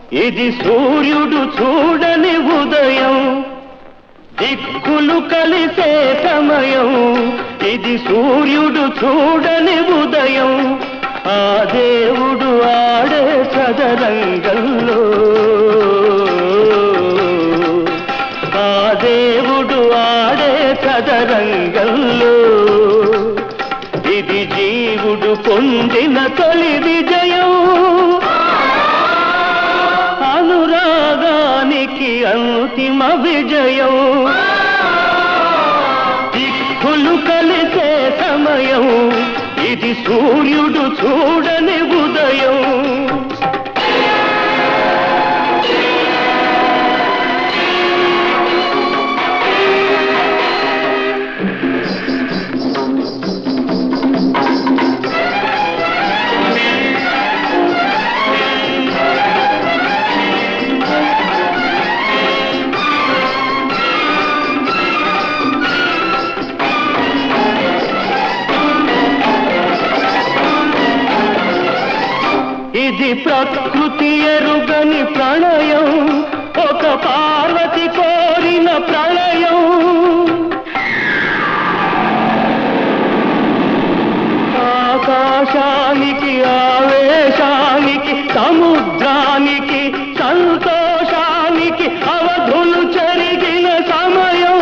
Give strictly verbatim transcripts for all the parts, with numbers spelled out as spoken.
ఇది సూర్యుడు చూడని ఉదయం, దిక్కులు కలిసే సమయం. ఇది సూర్యుడు చూడని ఉదయం, ఆ దేవుడు ఆడే చదరంగంలో, ఆ దేవుడు ఆడే చదరంగంలో. ఇది జీవుడు పొందిన తొలి విజయం, అనురాగానికి అంతిమ విజయం. దిక్కులు కలిసే సమయం, ఇది సూర్యుడు చూడని ఉదయం. ఇది ప్రకృతి ఎరుగని ప్రణయం, ఒక పార్వతి కోరిన ప్రళయం. ఆకాశానికి ఆవేశానికి, సముద్రానికి సంతోషానికి అవధులు చెరిగిన సమయం.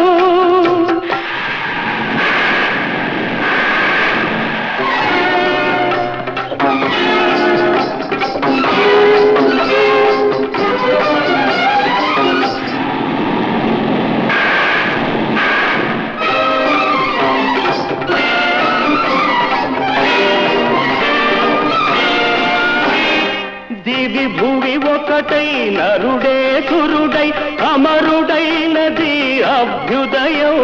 దివి భువి ఒకటై, నరుడే సురుడై, అమరుడైనది అభ్యుదయం.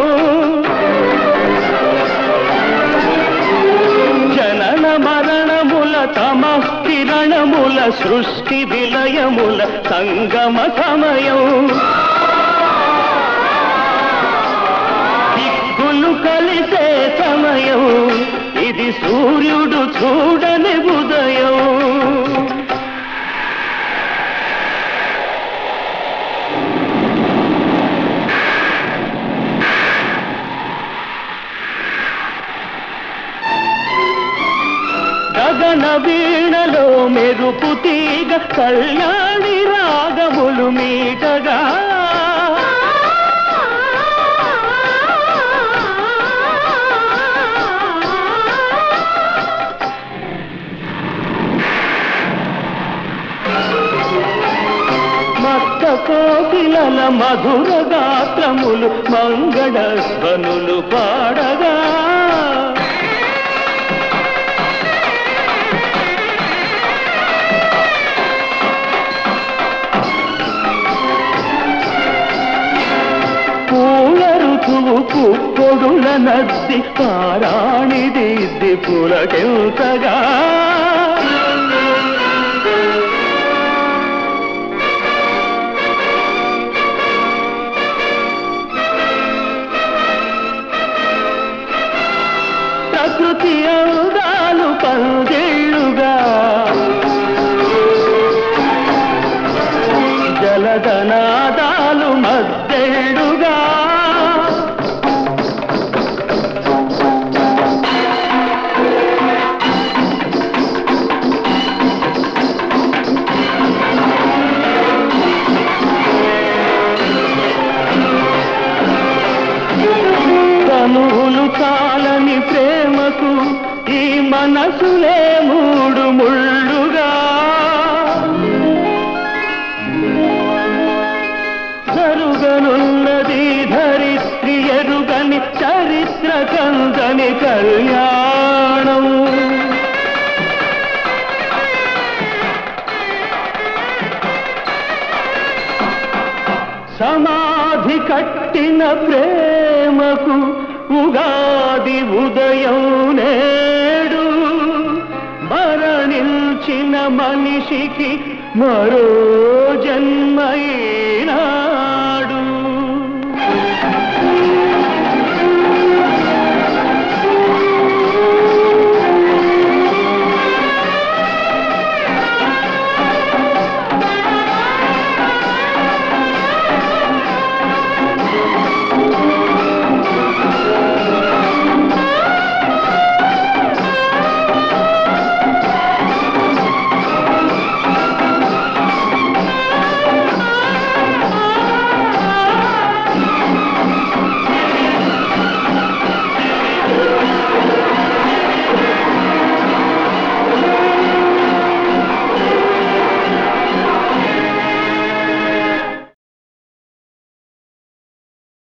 జనన మరణముల తమస్కిరణముల, సృష్టి విలయముల సంగమ సమయం. దిక్కులు కలిసే సమయం, ఇది సూర్యుడు చూడని ఉదయం. గగన వీణలో మెరుపు తీగ, కళ్యాణి రాగములు మీటగా. మత్త కోకిలల మధుర గాత్రములు, మంగళ ధ్వనులు పాడగా. పుప్పొడుల నద్ది పారాణి దిద్ది పులకెంతగా. ప్రకృతి అందాలు పందిళ్ళుగా, జలదనాదాలు మద్దెళ్ళుగా. తనువులు చాలని ప్రేమకు, ఈ మనసులే మూడు ముళ్ళుగా. జరుగనున్నది ధరిత్రి ఎరుగని, చరిత్ర కందని కళ్యాణం. సమాధి కట్టిన ప్రేమకు, ఉగాది ఉదయం నేడు. మరణించిన మనిషికి మరో